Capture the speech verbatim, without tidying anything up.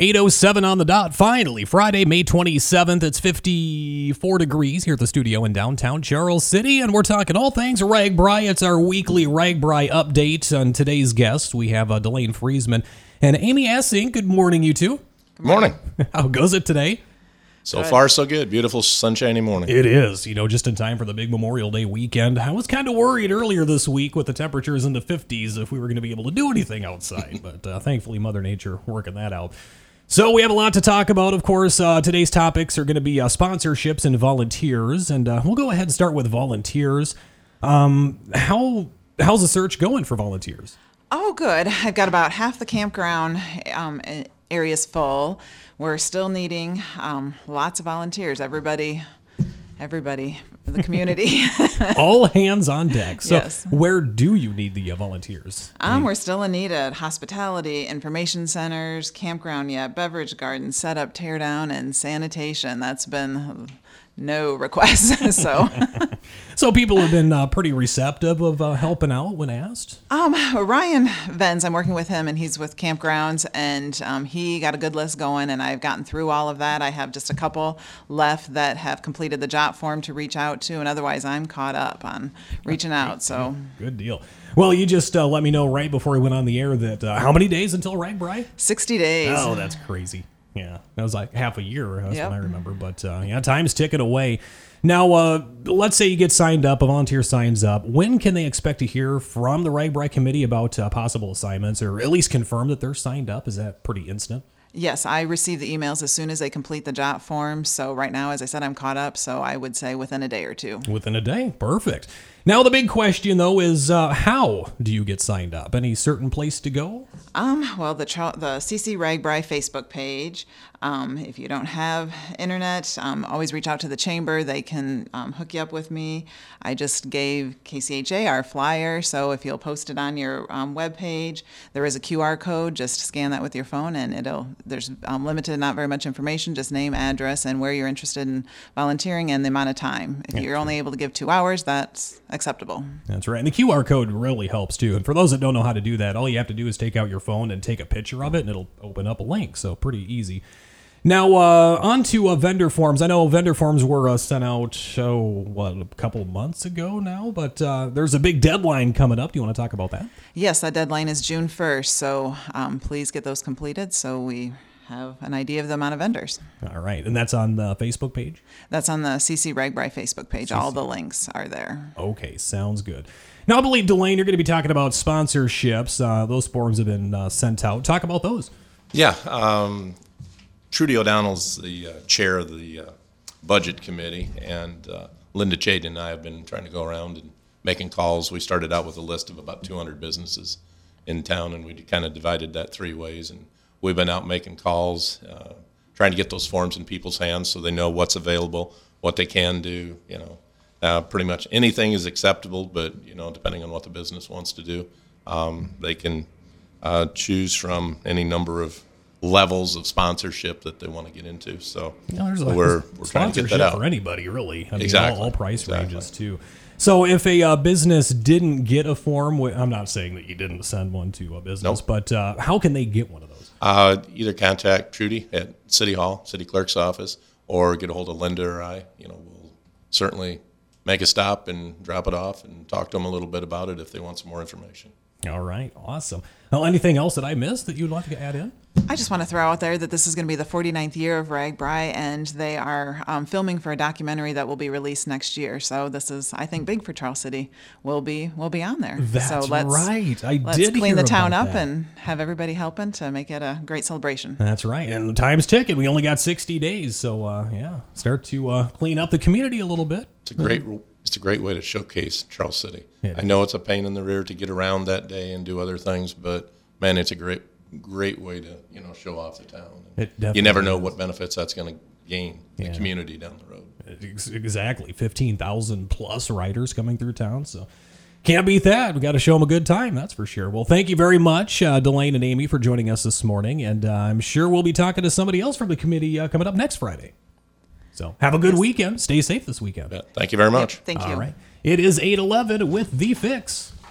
eight oh seven on the dot. Finally, Friday, May twenty-seventh. It's fifty-four degrees here at the studio in downtown Charles City, and we're talking all things RAGBRAI. It's our weekly RAGBRAI update. On today's guest, we have uh, Delane Friesman and Amy Essing. Good morning, you two. Good morning. How goes it today? So good. Far, so good. Beautiful, sunshiny morning. It is, you know, just in time for the big Memorial Day weekend. I was kind of worried earlier this week with the temperatures in the fifties if we were going to be able to do anything outside, but uh, thankfully Mother Nature working that out. So we have a lot to talk about. Of course, uh, today's topics are going to be uh, sponsorships and volunteers, and uh, we'll go ahead and start with volunteers. Um, how how's the search going for volunteers? Oh, good. I've got about half the campground um, areas full. We're still needing um, lots of volunteers. Everybody, everybody in the community. All hands on deck. So yes. Where do you need the uh, volunteers? Um, we're still in need at hospitality, information centers, campground yet, beverage gardens, setup, tear down, and sanitation. That's been no requests. so so people have been uh, pretty receptive of uh, helping out when asked? Um, Ryan Venz, I'm working with him, and he's with Campgrounds, and um, he got a good list going, and I've gotten through all of that. I have just a couple left that have completed the job form to reach out to, and otherwise I'm caught up on reaching out. So good deal. Well, you just uh, let me know right before we went on the air that uh, how many days until RAGBRAI? sixty days. Oh, that's crazy. Yeah, that was like half a year. That's yep. what I remember. But uh, yeah, time's ticking away. Now, uh, let's say you get signed up, a volunteer signs up. When can they expect to hear from the RAGBRAI committee about uh, possible assignments, or at least confirm that they're signed up? Is that pretty instant? Yes, I receive the emails as soon as they complete the job form. So right now, as I said, I'm caught up. So I would say within a day or two. Within a day. Perfect. Now, the big question, though, is uh, how do you get signed up? Any certain place to go? Um, well, the the C C RAGBRAI Facebook page. Um, if you don't have internet, um, always reach out to the chamber. They can um, hook you up with me. I just gave K C H A our flyer, so if you'll post it on your um, webpage, there is a Q R code. Just scan that with your phone, and it'll. There's um, limited, not very much information, just name, address, and where you're interested in volunteering and the amount of time. If you're only able to give two hours, that's acceptable. That's right. And the Q R code really helps too. And for those that don't know how to do that, all you have to do is take out your phone and take a picture of it, and it'll open up a link. So pretty easy. Now, uh, on to uh, vendor forms. I know vendor forms were uh, sent out, oh, what, a couple months ago now, but uh, there's a big deadline coming up. Do you want to talk about that? Yes, that deadline is June first, so um, please get those completed so we have an idea of the amount of vendors. All right, and that's on the Facebook page? That's on the C C RAGBRAI Facebook page. C C. All the links are there. Okay, sounds good. Now, I believe, Delane, you're going to be talking about sponsorships. Uh, those forms have been uh, sent out. Talk about those. Yeah, um... Trudy O'Donnell's the uh, chair of the uh, budget committee, and uh, Linda Chaden and I have been trying to go around and making calls. We started out with a list of about two hundred businesses in town, and we kind of divided that three ways. And we've been out making calls, uh, trying to get those forms in people's hands so they know what's available, what they can do. You know, uh, pretty much anything is acceptable, but you know, depending on what the business wants to do, um, they can uh, choose from any number of levels of sponsorship that they want to get into. So you know, there's a we're, we're trying to get that out for anybody, really. I mean, exactly. all, all price exactly. ranges too. So if a uh, business didn't get a form, I'm not saying that you didn't send one to a business, nope. but uh, how can they get one of those? Uh, either contact Trudy at City Hall, City Clerk's office, or get a hold of Linda or I. You know, we'll certainly make a stop and drop it off and talk to them a little bit about it if they want some more information. All right, awesome. Well, anything else that I missed that you'd like to add in? I just want to throw out there that this is going to be the forty-ninth year of RAGBRAI, and they are um, filming for a documentary that will be released next year. So this is, I think, big for Charles City. We'll be we'll be on there. That's so let's, right. I let's did clean hear the town about up that. and have everybody helping to make it a great celebration. That's right. And the time's ticking. We only got sixty days, so uh, yeah, start to uh, clean up the community a little bit. It's a great it's a great way to showcase Charles City. It I know it's a pain in the rear to get around that day and do other things, but man, it's a great great way to, you know, show off the town. It definitely you never know is. what benefits that's going to gain Yeah. the community down the road. Exactly. fifteen thousand plus riders coming through town, so can't beat that. We got to show them a good time, that's for sure. Well, thank you very much, uh, Delane and Amy, for joining us this morning, and uh, I'm sure we'll be talking to somebody else from the committee uh, coming up next Friday. So have a good Yes. weekend. Stay safe this weekend. Yeah, thank you very much. Yep, thank you. All right. It is eight eleven with The Fix.